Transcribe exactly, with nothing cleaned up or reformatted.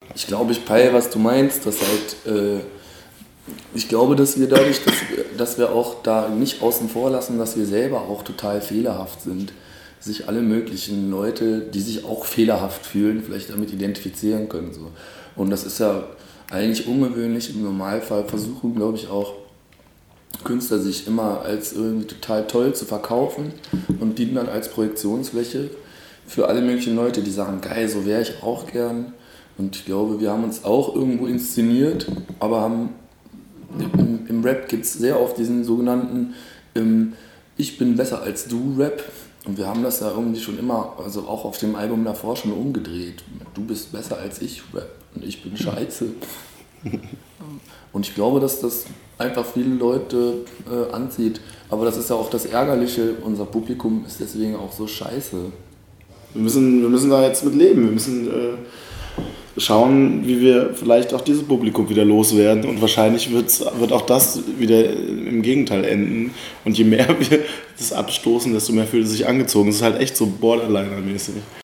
Ich glaube, ich peile, was du meinst, dass halt, äh, ich glaube, dass wir dadurch, dass, dass wir auch da nicht außen vor lassen, dass wir selber auch total fehlerhaft sind, sich alle möglichen Leute, die sich auch fehlerhaft fühlen, vielleicht damit identifizieren können. So. Und das ist ja eigentlich ungewöhnlich. Im Normalfall versuchen, glaube ich, auch Künstler sich immer als irgendwie total toll zu verkaufen und dienen dann als Projektionsfläche für alle möglichen Leute, die sagen, geil, so wäre ich auch gern. Und ich glaube, wir haben uns auch irgendwo inszeniert, aber haben im, im Rap gibt es sehr oft diesen sogenannten ähm, Ich bin besser als du Rap. Und wir haben das ja irgendwie schon immer, also auch auf dem Album davor schon umgedreht. Du bist besser als ich Rap und ich bin scheiße. Und ich glaube, dass das einfach viele Leute äh, anzieht. Aber das ist ja auch das Ärgerliche, unser Publikum ist deswegen auch so scheiße. Wir müssen, wir müssen da jetzt mit leben. Wir müssen äh, schauen, wie wir vielleicht auch dieses Publikum wieder loswerden. Und wahrscheinlich wird's, wird auch das wieder im Gegenteil enden. Und je mehr wir das abstoßen, desto mehr fühlt es sich angezogen. Es ist halt echt so Borderliner-mäßig.